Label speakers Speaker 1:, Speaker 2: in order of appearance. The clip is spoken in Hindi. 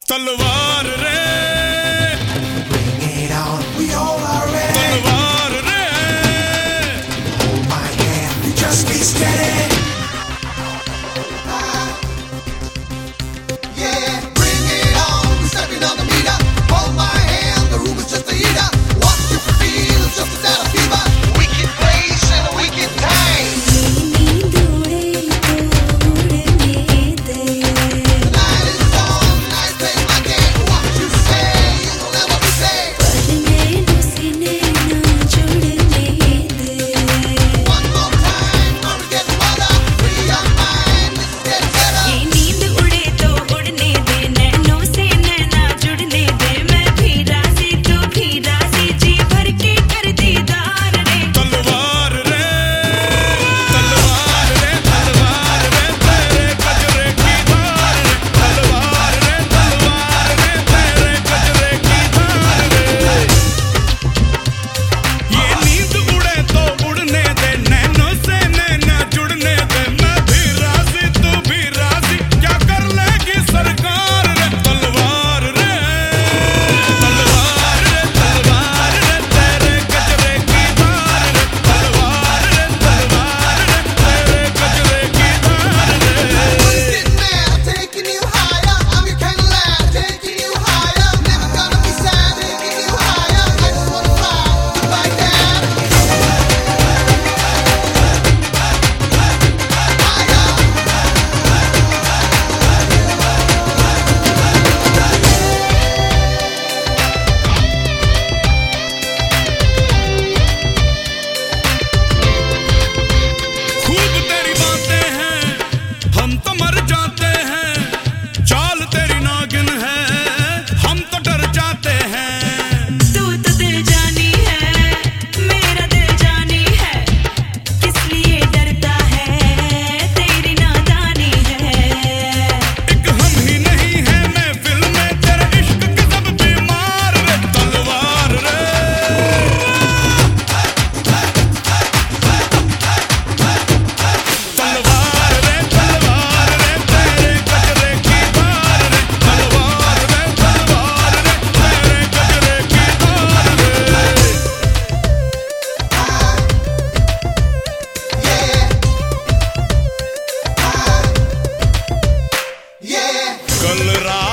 Speaker 1: तलवार रे
Speaker 2: Bring it on, we all are ready.
Speaker 1: तलवार रे
Speaker 2: Hold my hand, you just be steady. Yeah, bring it on, we're stepping on the meter. Hold my hand, the room is just a heater. What you feel is just a set of fever. Wicked place and a wicked time. The night is long, the night plays my game. What you say, you'll never be safe. One more time, gonna get weather. Free your mind, let's get better.
Speaker 1: तलवार रे तलवार रे तलवार रे तेरे गजरे की धार रे तलवार रे तेरे गजरे की धार रे ये नींद उड़े तो उड़ने दे नैनों से नैना जुड़ने दे मैं भी राजी तू भी राजी क्या कर लेगी सरकार रे तलवार रे तलवार रे तेरे गजरे की धार रे तलवार रे तेरे गजरे की धार रे
Speaker 2: Getting mad, I'm taking you higher. I'm your kind of lad, taking you higher. Never gonna be sad, taking you higher. I just wanna fly like that.
Speaker 1: खूब तेरी बातें हैं हम तो मर जाते हैं चाल तेरी नागिन है हम तो डर जाते हैं एक हम ही नहीं है महफिल में तेरे इश्क के सब बीमार रे तलवार रे तलवार रे तेरे गजरे की धार रे तलवार रे तेरे गजरे की धार रे
Speaker 2: Yeah.
Speaker 1: कल रात